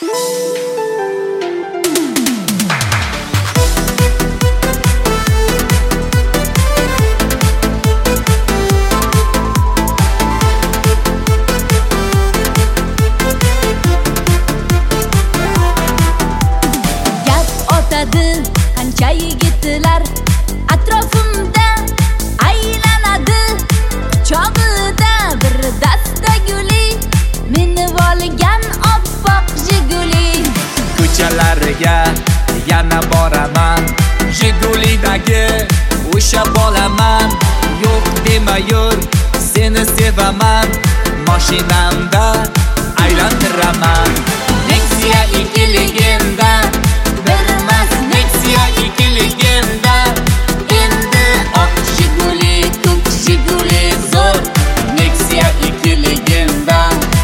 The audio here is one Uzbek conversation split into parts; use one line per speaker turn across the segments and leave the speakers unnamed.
Qancha yigitlar atrofimda aylanadi, chog'ida bir dasta guli minib olgan oppoq Jiguli.
Ko'chalarga yana boraman, Jigulidagi o'sha bolaman. Yo'q dema yur, seni sevaman, mashinamda aylantiraman. Nexia ikiligimda bermas, Nexia ikiligimda endi oq Jiguli, ko'k Jiguli zo'r. Nexia ikiligimda,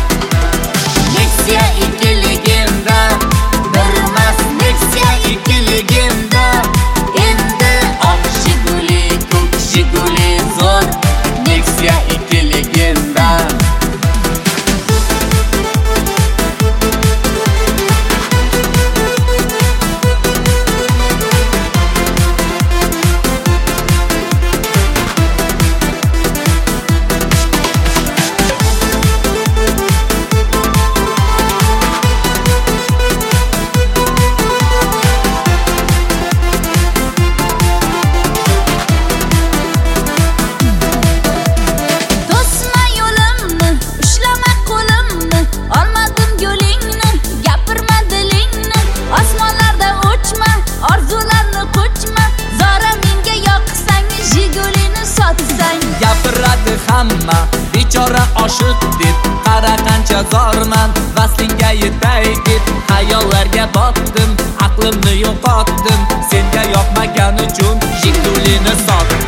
Nexia ikiligimda bermas, Nexia ikiligimda endi oq Jiguli, ko'k Jiguli zo'r. Nexia ikiligimda. Gapiradi hamma bechora oshiq deb, qara qancha zorman vaslingga yetay deb. Xayollarga botdim, aqlimni yo'qotdim, senga yoqmagan uchun Jigulini sotdim.